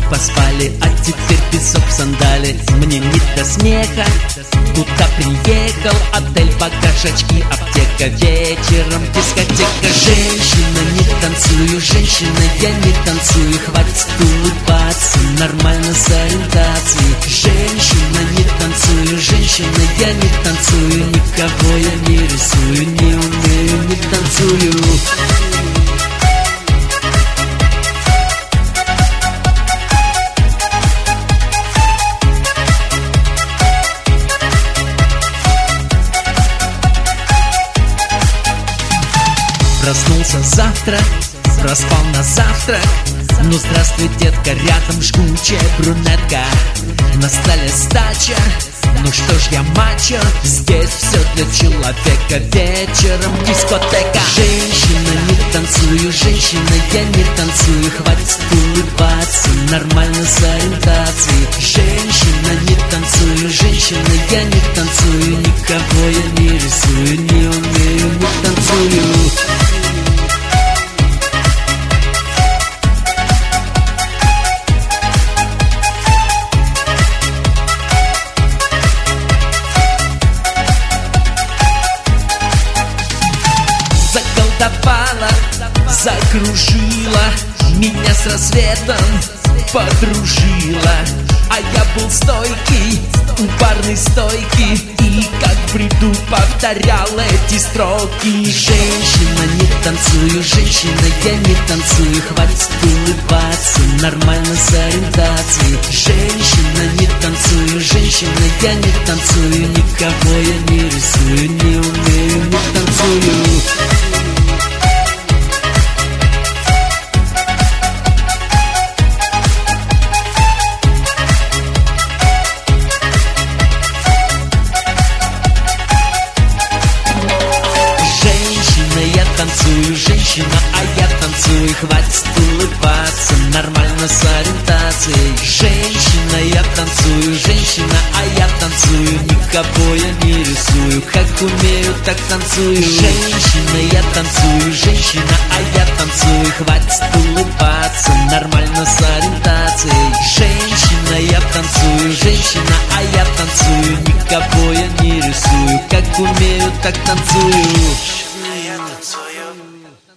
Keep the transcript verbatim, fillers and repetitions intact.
поспали, а теперь песок в сандали. Мне не до смеха, куда приехал, отель, багаж, очки, аптека. Вечером дискотека. Женщина, не танцую, женщина, я не танцую. Хватит улыбаться, нормально с ориентацией. Женщина, не танцую, женщина, я не танцую. Никого я не рисую, не умею, не танцую. Проснулся завтра, проспал на завтрак. Ну здравствуй, детка, рядом жгучая брюнетка. На столе сдача, ну что ж я мачо. Здесь все для человека, вечером дискотека. Женщина, не танцую, женщина, я не танцую. Хватит улыбаться, нормально с ориентацией. Женщина, не танцую, женщина, я не танцую. Никого я не рисую, не умею, не танцую. Заколдовала, закружила, меня с рассветом подружила. А я был стойкий, у барной стойки, и как в бреду повторял эти строки. Женщина, не танцую, женщина, я не танцую. Хватит улыбаться, нормально с ориентацией. Женщина, не танцую, женщина, я не танцую. Никого я не рисую, не умею, не танцую. Танцую, женщина, а я танцую. Хватит улыбаться, нормально с ориентацией. Женщина, я танцую, женщина, а я танцую. Никого я не рисую, как умею, так танцую. Женщина, я танцую, женщина, а я танцую. Хватит улыбаться, нормально с ориентацией. Женщина, я танцую, женщина, а я танцую. Никого я не рисую, как умею, так танцую. Я танцую.